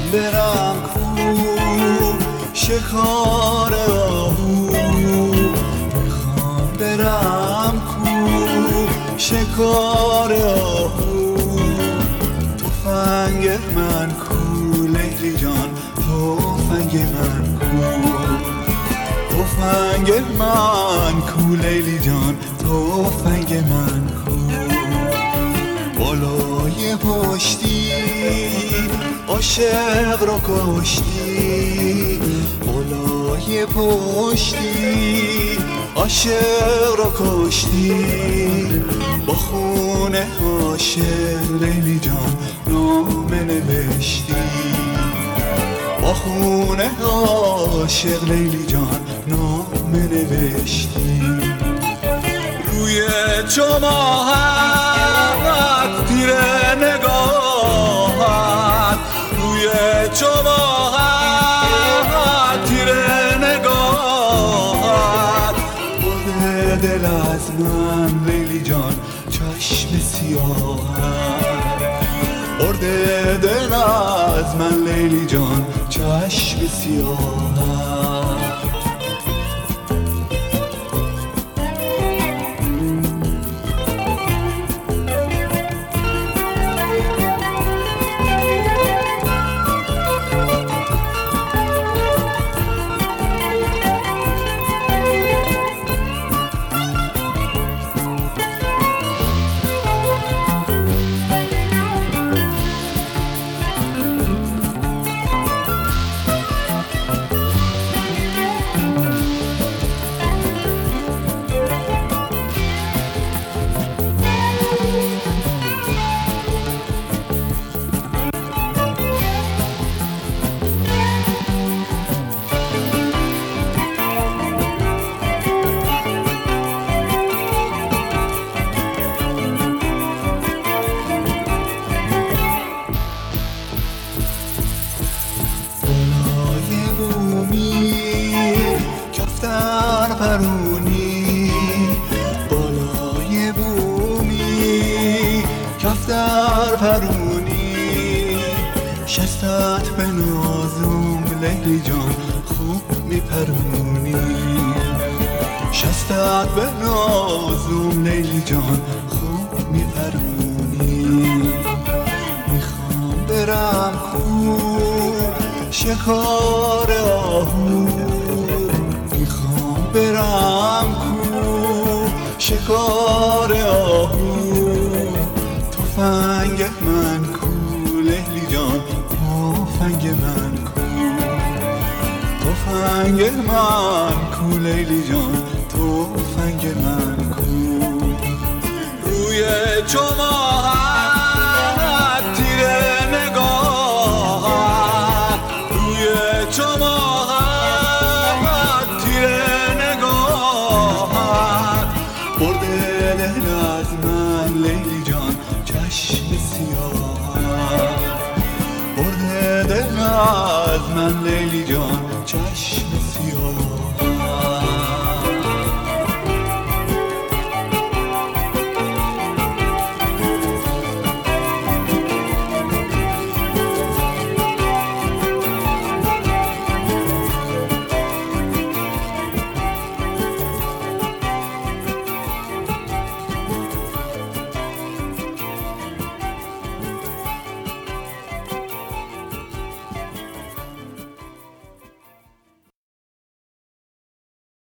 برم کو شکار آهو، میخوام برم کو شکار آهو. تفنگ من کو لیلی جان، تفنگ من کو، تفنگ من کو لیلی جان، تفنگ من کو. بالای پشتی عاشق رو کشتی، بالای پشتی عاشق رو کشتی. با خون عاشق لیلی جان نامه نوشتی، با خون عاشق لیلی جان نامه نوشتی. روی چماهت تیر نگاهت، روی چماهت تیر نگاهت. برده دل از من لیلی جان چشم سیاهت، برده دل از من لیلی جان چشم سیاهت. پرونی بالای بومی، کفتر پرونی. شستت به نازم لیلی جان خوب میپرونی، شستت به نازم لیلی جان خوب میپرونی. میخوام برم کو شکار آهو، برم کو شکار آهو. تفنگ من کو لیلی جان، تفنگ من کو، تفنگ من کو لیلی جان، تفنگ من کو. روی چماهت تیر نگاهت، روی چماهت تیر برده دل از من لیلی جان چشم سیاهت، برده دل از من لیلی